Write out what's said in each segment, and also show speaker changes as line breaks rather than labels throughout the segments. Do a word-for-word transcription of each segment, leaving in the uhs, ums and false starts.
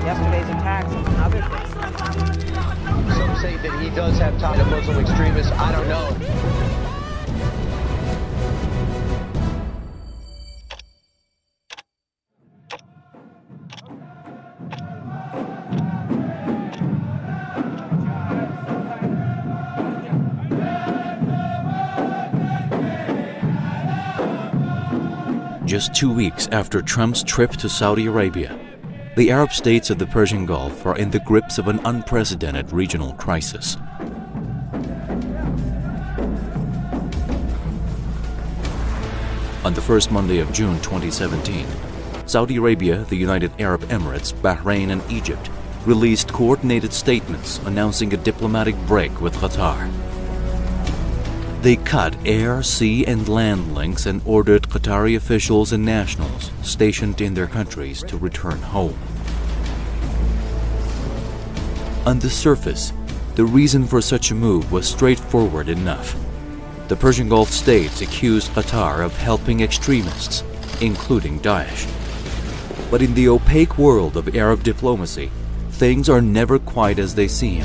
yesterday's attacks and other things.
Some say that he does have ties to Muslim extremists. I don't know.
Just two weeks after Trump's trip to Saudi Arabia, the Arab states of the Persian Gulf are in the grips of an unprecedented regional crisis. On the first Monday of June twenty seventeen, Saudi Arabia, the United Arab Emirates, Bahrain, and Egypt released coordinated statements announcing a diplomatic break with Qatar. They cut air, sea, and land links and ordered Qatari officials and nationals stationed in their countries to return home. On the surface, the reason for such a move was straightforward enough. The Persian Gulf states accused Qatar of helping extremists, including Daesh. But in the opaque world of Arab diplomacy, things are never quite as they seem.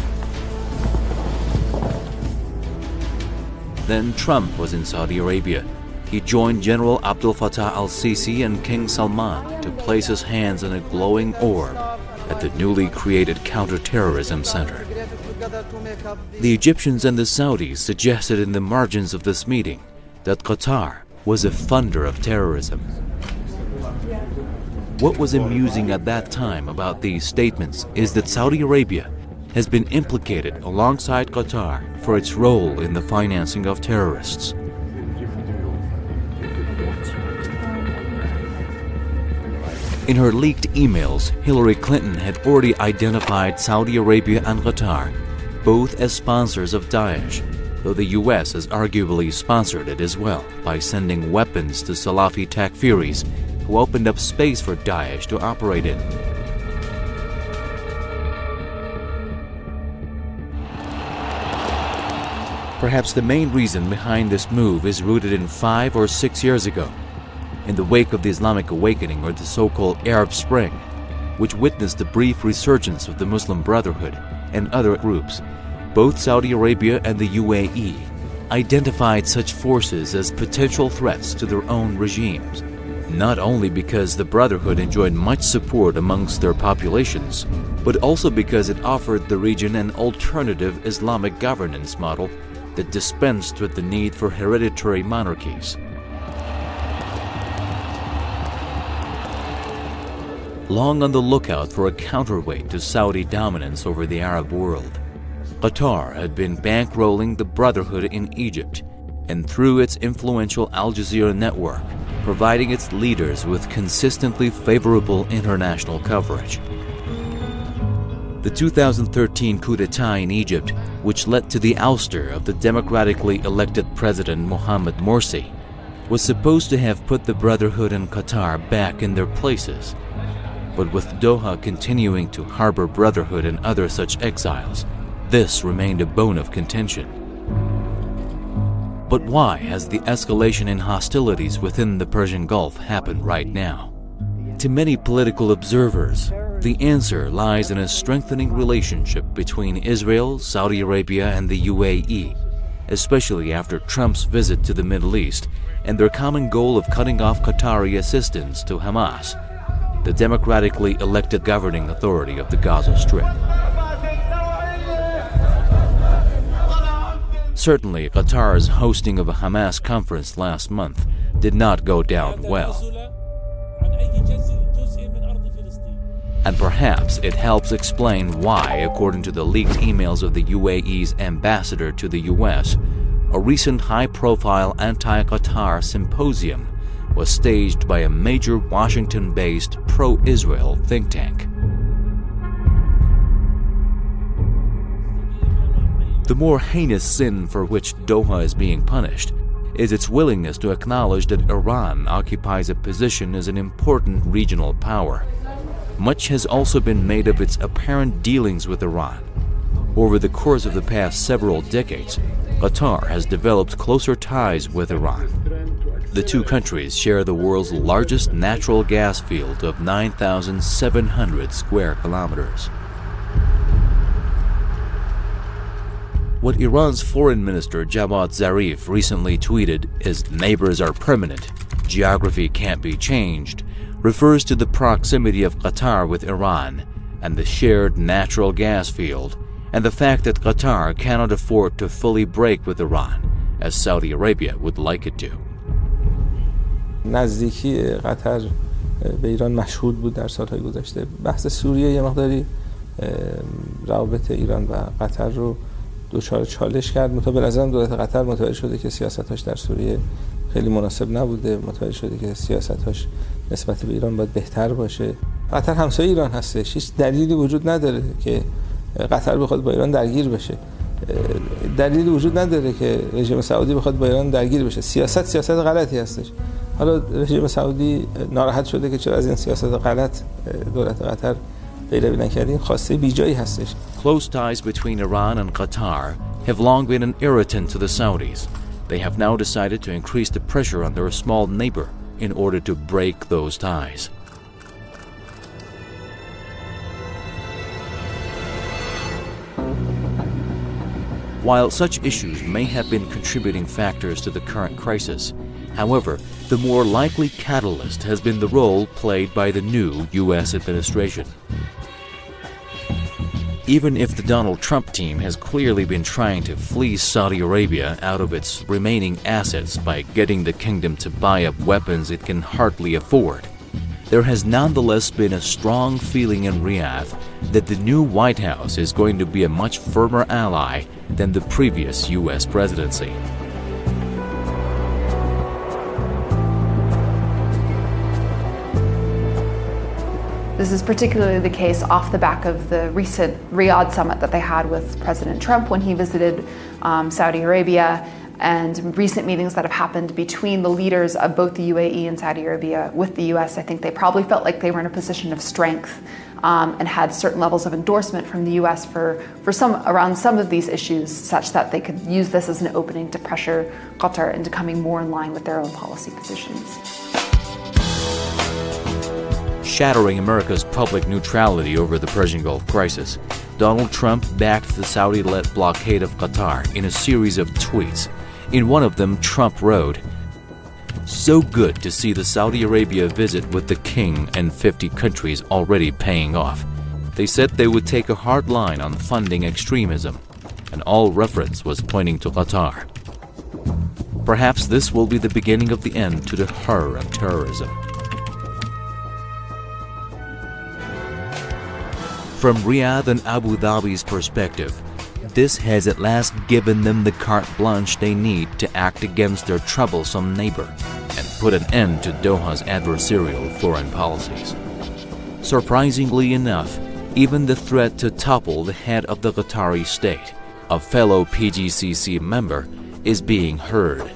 Then Trump was in Saudi Arabia. He joined General Abdel Fattah al-Sisi and King Salman to place his hands on a glowing orb at the newly created counterterrorism center. The Egyptians and the Saudis suggested in the margins of this meeting that Qatar was a funder of terrorism. What was amusing at that time about these statements is that Saudi Arabia has been implicated alongside Qatar for its role in the financing of terrorists. In her leaked emails, Hillary Clinton had already identified Saudi Arabia and Qatar both as sponsors of Daesh, though the U S has arguably sponsored it as well by sending weapons to Salafi Takfiris who opened up space for Daesh to operate in. Perhaps the main reason behind this move is rooted in five or six years ago, in the wake of the Islamic Awakening or the so-called Arab Spring, which witnessed the brief resurgence of the Muslim Brotherhood and other groups. Both Saudi Arabia and the U A E identified such forces as potential threats to their own regimes, not only because the Brotherhood enjoyed much support amongst their populations, but also because it offered the region an alternative Islamic governance model that dispensed with the need for hereditary monarchies. Long on the lookout for a counterweight to Saudi dominance over the Arab world, Qatar had been bankrolling the Brotherhood in Egypt, and through its influential Al Jazeera network, providing its leaders with consistently favorable international coverage. The two thousand thirteen coup d'etat in Egypt, which led to the ouster of the democratically elected President Mohamed Morsi, was supposed to have put the Brotherhood and Qatar back in their places. But with Doha continuing to harbor Brotherhood and other such exiles, this remained a bone of contention. But why has the escalation in hostilities within the Persian Gulf happened right now? To many political observers, the answer lies in a strengthening relationship between Israel, Saudi Arabia, and the U A E, especially after Trump's visit to the Middle East and their common goal of cutting off Qatari assistance to Hamas, the democratically elected governing authority of the Gaza Strip. Certainly, Qatar's hosting of a Hamas conference last month did not go down well. And perhaps it helps explain why, according to the leaked emails of the U A E's ambassador to the U S, a recent high-profile anti-Qatar symposium was staged by a major Washington-based pro-Israel think tank. The more heinous sin for which Doha is being punished is its willingness to acknowledge that Iran occupies a position as an important regional power. Much has also been made of its apparent dealings with Iran. Over the course of the past several decades, Qatar has developed closer ties with Iran. The two countries share the world's largest natural gas field of nine thousand seven hundred square kilometers. What Iran's Foreign Minister Javad Zarif recently tweeted as "neighbors are permanent, geography can't be changed" refers to the proximity of Qatar with Iran and the shared natural gas field, and the fact that Qatar cannot afford to fully break with Iran, as Saudi Arabia would like it to.
نزدیکی قطر به ایران مشهود بود در سالهای گذشته. بحث سوریه یه مقداری روابط ایران و قطر رو دچار چالش کرد. متأ به نظرم دولت قطر متوجه شده که سیاستاش در سوریه خیلی مناسب نبوده، متوجه شده که سیاستاش نسبت به ایران باید بهتر باشه. قطر همسایه ایران هستش، هیچ دلیلی وجود نداره که قطر بخواد با ایران درگیر بشه. دلیلی وجود نداره که رژیم سعودی بخواد با ایران درگیر بشه. سیاست سیاست غلطی هستش. حالا رژیم سعودی ناراحت شده که چرا از این سیاست غلط دولت قطر پیروی نکرده. این خواسته بیجایی هستش.
Close ties between Iran and Qatar have long been an irritant to the Saudis. They have now decided to increase the pressure on their small neighbor in order to break those ties. While such issues may have been contributing factors to the current crisis, however, the more likely catalyst has been the role played by the new U S administration. Even if the Donald Trump team has clearly been trying to fleece Saudi Arabia out of its remaining assets by getting the kingdom to buy up weapons it can hardly afford, there has nonetheless been a strong feeling in Riyadh that the new White House is going to be a much firmer ally than the previous U S presidency.
This is particularly the case off the back of the recent Riyadh summit that they had with President Trump when he visited um, Saudi Arabia, and recent meetings that have happened between the leaders of both the U A E and Saudi Arabia with the U S. I think they probably felt like they were in a position of strength um, and had certain levels of endorsement from the U S for, for some around some of these issues, such that they could use this as an opening to pressure Qatar into coming more in line with their own policy positions.
Shattering America's public neutrality over the Persian Gulf crisis, Donald Trump backed the Saudi-led blockade of Qatar in a series of tweets. In one of them, Trump wrote, "So good to see the Saudi Arabia visit with the king and fifty countries already paying off. They said they would take a hard line on funding extremism, and all reference was pointing to Qatar. Perhaps this will be the beginning of the end to the horror of terrorism." From Riyadh and Abu Dhabi's perspective, this has at last given them the carte blanche they need to act against their troublesome neighbor and put an end to Doha's adversarial foreign policies. Surprisingly enough, even the threat to topple the head of the Qatari state, a fellow P G C C member, is being heard.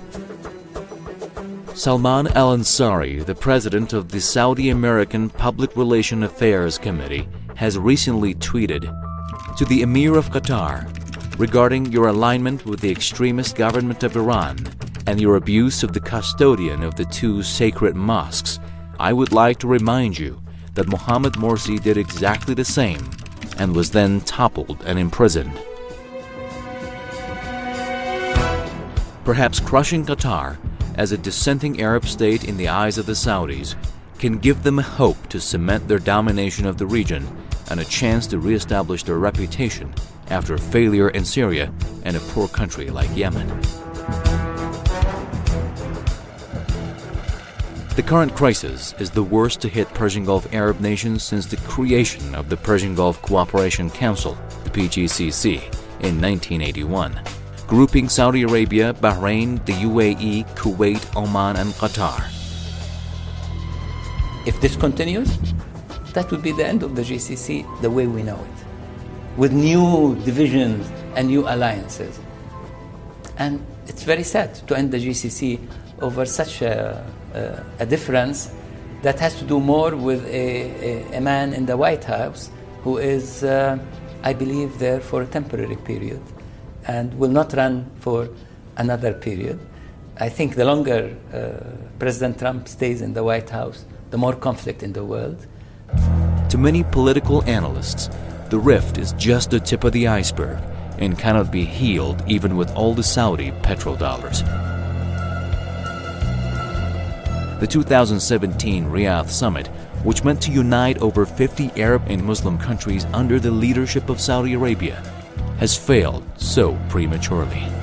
Salman Al-Ansari, the president of the Saudi American Public Relations Affairs Committee, has recently tweeted, "To the Emir of Qatar, regarding your alignment with the extremist government of Iran and your abuse of the custodian of the two sacred mosques, I would like to remind you that Mohammed Morsi did exactly the same and was then toppled and imprisoned." Perhaps crushing Qatar as a dissenting Arab state in the eyes of the Saudis can give them a hope to cement their domination of the region and a chance to re-establish their reputation after failure in Syria and a poor country like Yemen. The current crisis is the worst to hit Persian Gulf Arab nations since the creation of the Persian Gulf Cooperation Council, P G C C, in nineteen eighty-one, grouping Saudi Arabia, Bahrain, the U A E, Kuwait, Oman, and Qatar.
If this continues, that would be the end of the G C C the way we know it, with new divisions and new alliances. And it's very sad to end the G C C over such a, a, a difference that has to do more with a, a, a man in the White House who is, uh, I believe, there for a temporary period and will not run for another period. I think the longer uh, President Trump stays in the White House, the more conflict in the world.
To many political analysts, the rift is just the tip of the iceberg and cannot be healed even with all the Saudi petrodollars. The two thousand seventeen Riyadh summit, which meant to unite over fifty Arab and Muslim countries under the leadership of Saudi Arabia, has failed so prematurely.